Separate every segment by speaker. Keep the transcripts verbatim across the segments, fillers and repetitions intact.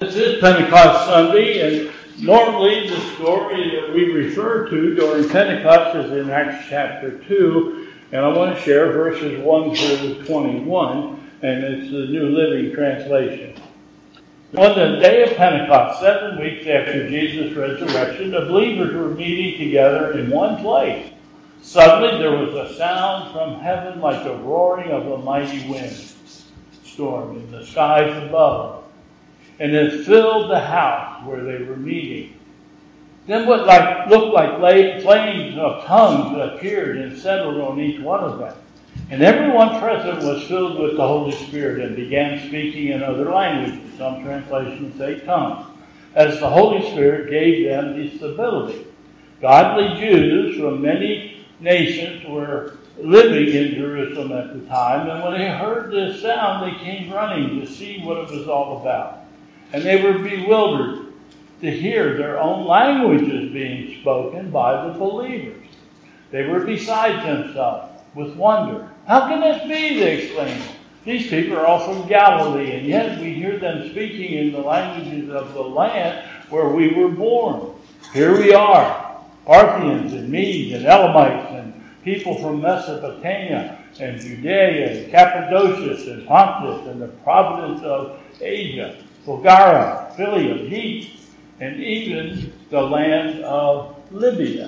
Speaker 1: This is Pentecost Sunday, and normally the story that we refer to during Pentecost is in Acts chapter two, and I want to share verses one through twenty-one, and it's the New Living Translation. On the day of Pentecost, seven weeks after Jesus' resurrection, the believers were meeting together in one place. Suddenly there was a sound from heaven like the roaring of a mighty wind storm in the skies above, and it filled the house where they were meeting. Then what like looked like flames of tongues appeared and settled on each one of them. And everyone present was filled with the Holy Spirit and began speaking in other languages. Some translations say tongues, as the Holy Spirit gave them this ability. Godly Jews from many nations were living in Jerusalem at the time, and when they heard this sound, they came running to see what it was all about. And they were bewildered to hear their own languages being spoken by the believers. They were beside themselves with wonder. How can this be? They exclaimed. These people are all from Galilee, and yet we hear them speaking in the languages of the land where we were born. Here we are, Parthians and Medes and Elamites and people from Mesopotamia and Judea and Cappadocia and Pontus and the province of Asia, Bulgaria, Phrygia, Greece, and even the land of Libya.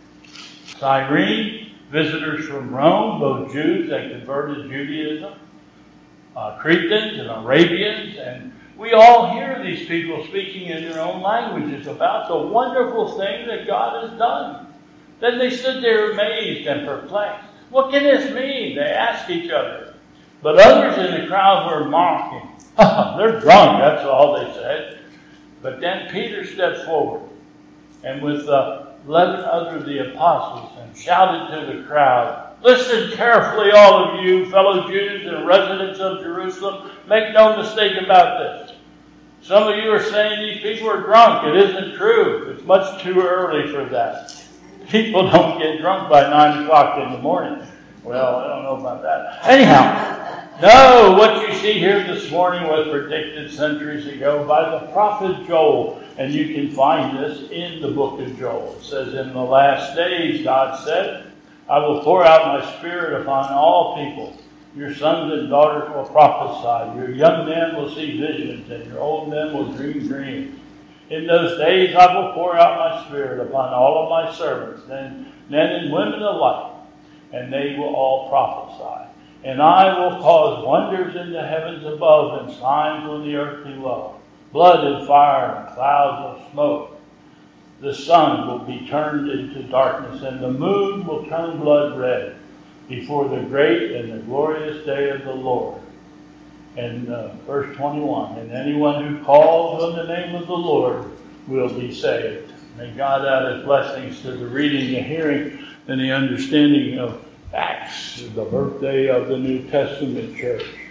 Speaker 1: Cyrene, visitors from Rome, both Jews that converted to Judaism, uh, Cretans and Arabians, and we all hear these people speaking in their own languages about the wonderful thing that God has done. Then they stood there amazed and perplexed. What can this mean? They asked each other. But others in the crowd were mocking. They're drunk, that's all they said. But then Peter stepped forward and with uh, eleven other of the apostles and shouted to the crowd, "Listen carefully, all of you, fellow Jews and residents of Jerusalem. Make no mistake about this. Some of you are saying these people are drunk. It isn't true. It's much too early for that. People don't get drunk by nine o'clock in the morning." Well, I don't know about that. Anyhow, no, what you see here this morning was predicted centuries ago by the prophet Joel. And you can find this in the book of Joel. It says, "In the last days, God said, I will pour out my spirit upon all people. Your sons and daughters will prophesy. Your young men will see visions, and your old men will dream dreams. In those days I will pour out my spirit upon all of my servants, and men and women alike, and they will all prophesy. And I will cause wonders in the heavens above and signs on the earth below, blood and fire and clouds of smoke. The sun will be turned into darkness, and the moon will turn blood red before the great and the glorious day of the Lord." And uh, verse twenty-one, "And anyone who calls on the name of the Lord will be saved." May God add his blessings to the reading, the hearing, and the understanding of Acts, the birthday of the New Testament church.